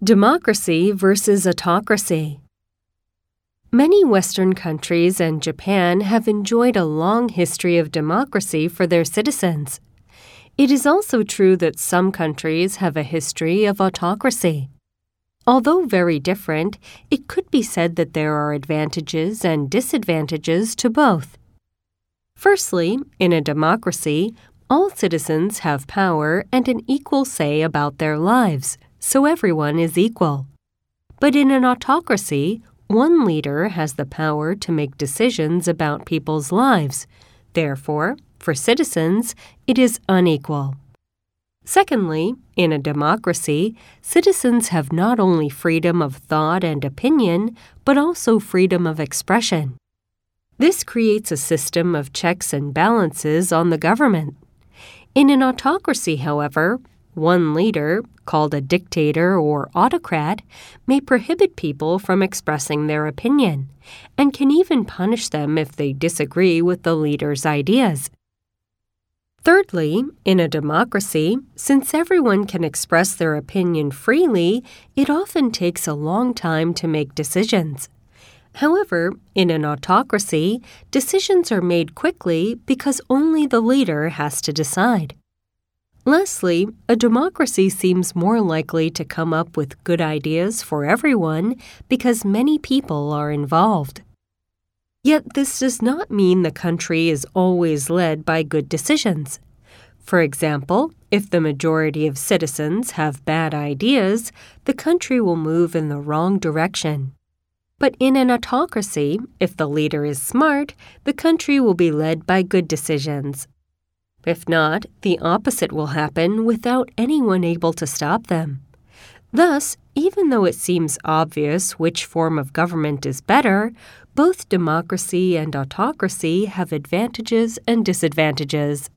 Democracy versus autocracy. Many Western countries and Japan have enjoyed a long history of democracy for their citizens. It is also true that some countries have a history of autocracy. Although very different, it could be said that there are advantages and disadvantages to both. Firstly, in a democracy, all citizens have power and an equal say about their lives, so everyone is equal. But in an autocracy, one leader has the power to make decisions about people's lives. Therefore, for citizens, it is unequal. Secondly, in a democracy, citizens have not only freedom of thought and opinion, but also freedom of expression. This creates a system of checks and balances on the government. In an autocracy, however, one leader, called a dictator or autocrat, may prohibit people from expressing their opinion, and can even punish them if they disagree with the leader's ideas. Thirdly, in a democracy, since everyone can express their opinion freely, it often takes a long time to make decisions. However, in an autocracy, decisions are made quickly because only the leader has to decide. Lastly, a democracy seems more likely to come up with good ideas for everyone because many people are involved. Yet this does not mean the country is always led by good decisions. For example, if the majority of citizens have bad ideas, the country will move in the wrong direction. But in an autocracy, if the leader is smart, the country will be led by good decisions. If not, the opposite will happen without anyone able to stop them. Thus, even though it seems obvious which form of government is better, both democracy and autocracy have advantages and disadvantages.